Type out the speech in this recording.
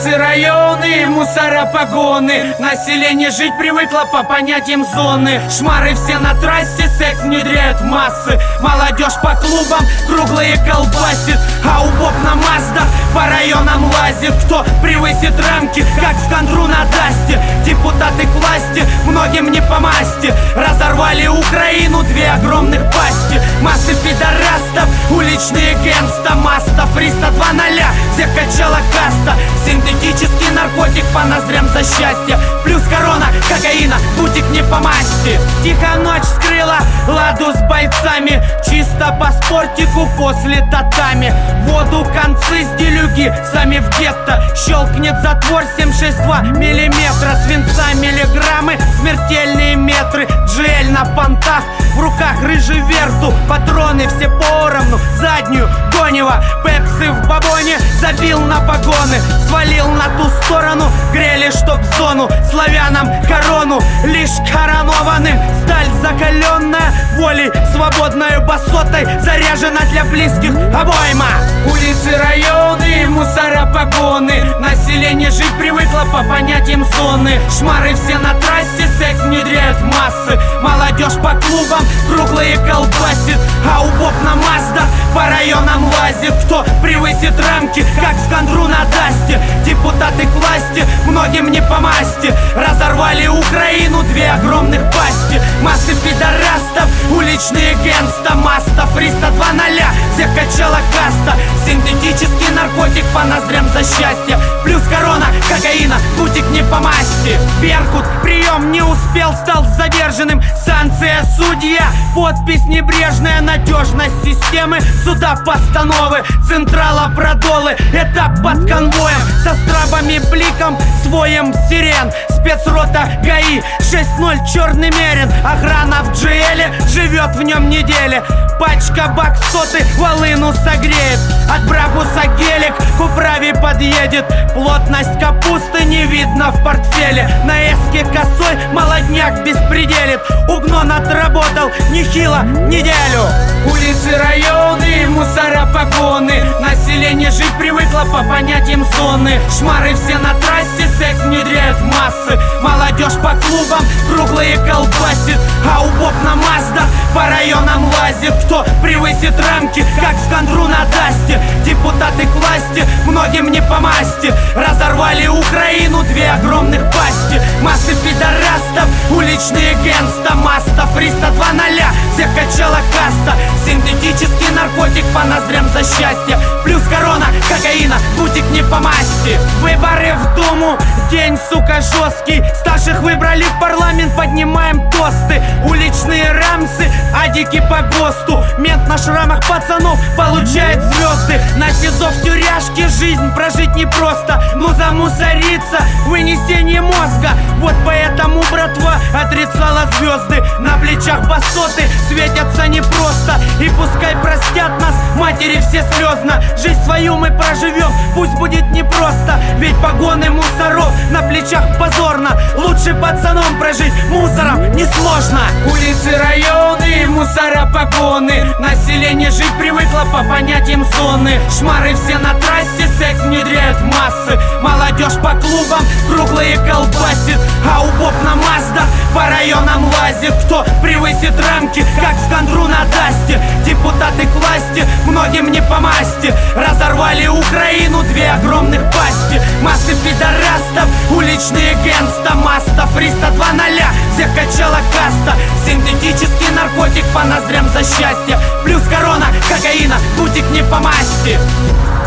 Улицы, районы, мусора, погоны. Население жить привыкло по понятиям зоны. Шмары все на трассе, секс внедряют в массы. Молодежь по клубам круглые колбасит, а у боб на Маздах по районам лазит. Кто превысит рамки, как в контру на Дасте. Депутаты к власти, многим не по масти. Разорвали Украину, две огромных пасти. Массы пидорастов, уличные гангста. Маста, фриста 2:0, всех качала каста. Синтетический наркотик по ноздрям за счастье. Плюс корона, кокаина, бутик не по масти. Тихо ночь скрыла ладу с бойцами. Чисто по спортику после татами. Воду концы с делюги, сами в гетто. Щелкнет затвор 7,62 миллиметра. Свинца миллиграммы, смертельные метры. GL на понтах, в руках рыжий верту. Патроны все поровну, заднюю гонево. Пепсы в бабоне, забил на погоны. Свалил на ту сторону, грели чтоб зону. Славянам корону, лишь коронованным. Сталь закаленная, волей свободной басотой. Заряжена для близких обойма. Улицы, районы, мусора, погоны. Население жить привыкло по понятиям зоны. Шмары все на трассе, секс внедряют в массы. Молодежь по клубам круглые колбасит, а у боб на Маздах по районам лазит. Кто превысит рамки, как в контру на Дасте. Депутаты к власти, многим не по масти. Разорвали Украину, две огромных пасти. Массы пидорастов, уличные гангста. Маста, фриста 2:0, всех качала каста. Синтетический наркотик по ноздрям за счастье. Плюс корона, кокаина, бутик не по масти. Беркут, прием не успел, стал задержанным. Санкция судья, подпись небрежная. Надежность системы, суда постановы. Централа продолы, этап под конвоем. Со страбами бликом, своем сирен. Спецрота ГАИ, 6-0 черный мерин. Охрана в GL, живет в нем недели. Пачка баксоты волыну согреет. От Брабуса гелик к управе подъедет. Плотность капусты не видно в портфеле. На эске косой молодняк беспределит. Угнон отработал нехило неделю. Улицы, районы, мусора, погоны. Население жить привыкло по понятиям зоны. Шмары все на трассе, секс внедряют в массы. Молодежь по клубам круглые колбасит, а у боб на Маздах по районам лазит. Кто превысит рамки, как в контру на Дасте. Депутаты к власти, многим не по масти. Разорвали Украину, две огромных пасти. Массы пидорастов, уличные гангста. Маста, фриста 2:0, всех качала каста. Синтетический наркотик по ноздрям за счастье. Плюс корона, кокаина, бутик не по масти. Выборы в Думу, день, сука, жесткий. Старших выбрали в парламент, поднимаем тосты. Уличные рамсы, адики по ГОСТу. Мент на шрамах пацанов получает звезды. На СИЗО в тюряшке жизнь прожить непросто. Но замусориться, вынесение мозга. Вот поэтому братва отрицала звезды. На плечах басоты светятся непросто. И пускай простят нас матери все слезно. Жизнь свою мы проживем, пусть будет непросто. Ведь погоны мусоров на плечах позорно. Лучше пацаном прожить, мусором несложно. Улицы, районы, мусора, погоны. Население жить привыкло по понятиям зоны. Шмары все на трассе, секс внедряют в массы. Молодежь по клубам круглые колбасит, а у боб на Маздах по районам лазит. Кто превысит рамки, как в контру на Дасте. Депутаты к власти, многим не по масти. Разорвали Украину, две огромных пасти. Массы пидорастов, уличные гангста. Маста, фриста 2:0, всех качала каста. Синтетический наркотик по ноздрям за счастье. Плюс корона, кокаина, бутик не по масти.